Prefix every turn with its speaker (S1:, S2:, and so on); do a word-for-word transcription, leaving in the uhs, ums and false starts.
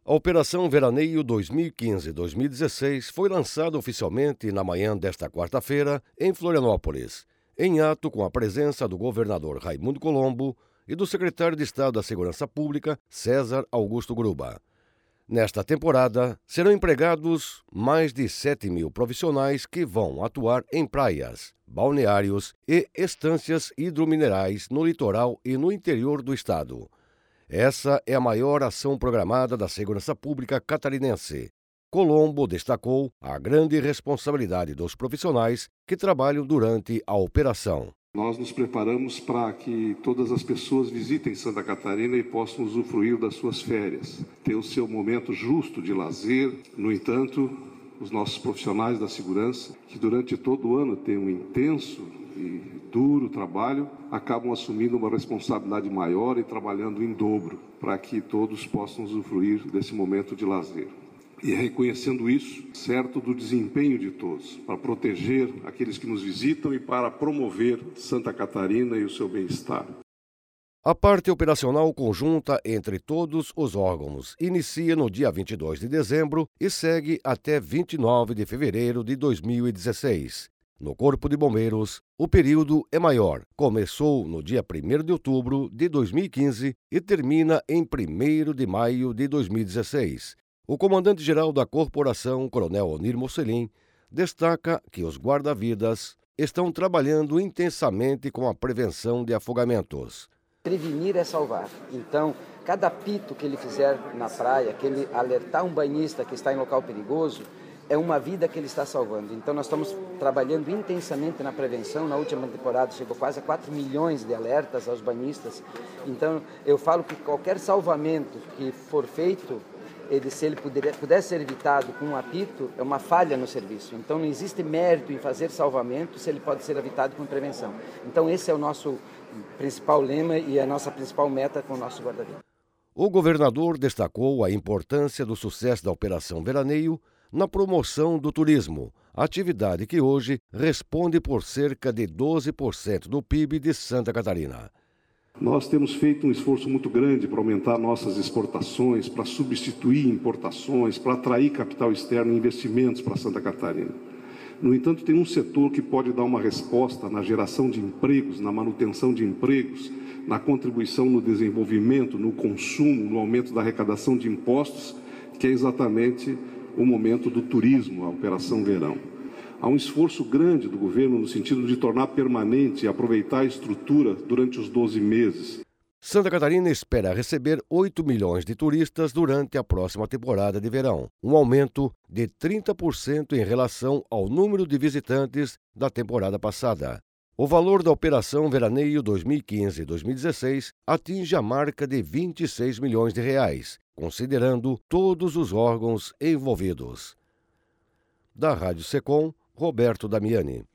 S1: A Operação Veraneio dois mil e quinze dois mil e dezesseis foi lançada oficialmente na manhã desta quarta-feira em Florianópolis, em ato com a presença do governador Raimundo Colombo e do secretário de Estado da Segurança Pública, César Augusto Gruba. Nesta temporada, serão empregados mais de sete mil profissionais que vão atuar em praias, balneários e estâncias hidrominerais no litoral e no interior do estado. Essa é a maior ação programada da segurança pública catarinense. Colombo destacou a grande responsabilidade dos profissionais que trabalham durante a operação.
S2: Nós nos preparamos para que todas as pessoas visitem Santa Catarina e possam usufruir das suas férias, ter o seu momento justo de lazer. No entanto, os nossos profissionais da segurança, que durante todo o ano têm um intenso e duro trabalho, acabam assumindo uma responsabilidade maior e trabalhando em dobro para que todos possam usufruir desse momento de lazer. E reconhecendo isso, certo do desempenho de todos, para proteger aqueles que nos visitam e para promover Santa Catarina e o seu bem-estar.
S1: A parte operacional conjunta entre todos os órgãos inicia no dia vinte e dois de dezembro e segue até vinte e nove de fevereiro de dois mil e dezesseis. No Corpo de Bombeiros, o período é maior. Começou no dia primeiro de outubro de dois mil e quinze e termina em primeiro de maio de dois mil e dezesseis. O comandante-geral da corporação, coronel Onir Mocelin, destaca que os guarda-vidas estão trabalhando intensamente com a prevenção de afogamentos.
S3: Prevenir é salvar. Então, cada apito que ele fizer na praia, que ele alertar um banhista que está em local perigoso, é uma vida que ele está salvando. Então, nós estamos trabalhando intensamente na prevenção. Na última temporada, chegou quase a quatro milhões de alertas aos banhistas. Então, eu falo que qualquer salvamento que for feito, ele, se ele puder, pudesse ser evitado com um apito, é uma falha no serviço. Então, não existe mérito em fazer salvamento se ele pode ser evitado com prevenção. Então, esse é o nosso principal lema e a nossa principal meta com o nosso guarda-vidas.
S1: O governador destacou a importância do sucesso da Operação Veraneio na promoção do turismo, atividade que hoje responde por cerca de doze por cento do P I B de Santa Catarina.
S2: Nós temos feito um esforço muito grande para aumentar nossas exportações, para substituir importações, para atrair capital externo e investimentos para Santa Catarina. No entanto, tem um setor que pode dar uma resposta na geração de empregos, na manutenção de empregos, na contribuição no desenvolvimento, no consumo, no aumento da arrecadação de impostos, que é exatamente o momento do turismo, a Operação Verão. Há um esforço grande do governo no sentido de tornar permanente e aproveitar a estrutura durante os doze meses.
S1: Santa Catarina espera receber oito milhões de turistas durante a próxima temporada de verão, um aumento de trinta por cento em relação ao número de visitantes da temporada passada. O valor da Operação Veraneio dois mil e quinze dois mil e dezesseis atinge a marca de vinte e seis milhões de reais, considerando todos os órgãos envolvidos. Da Rádio Secom, Roberto Damiani.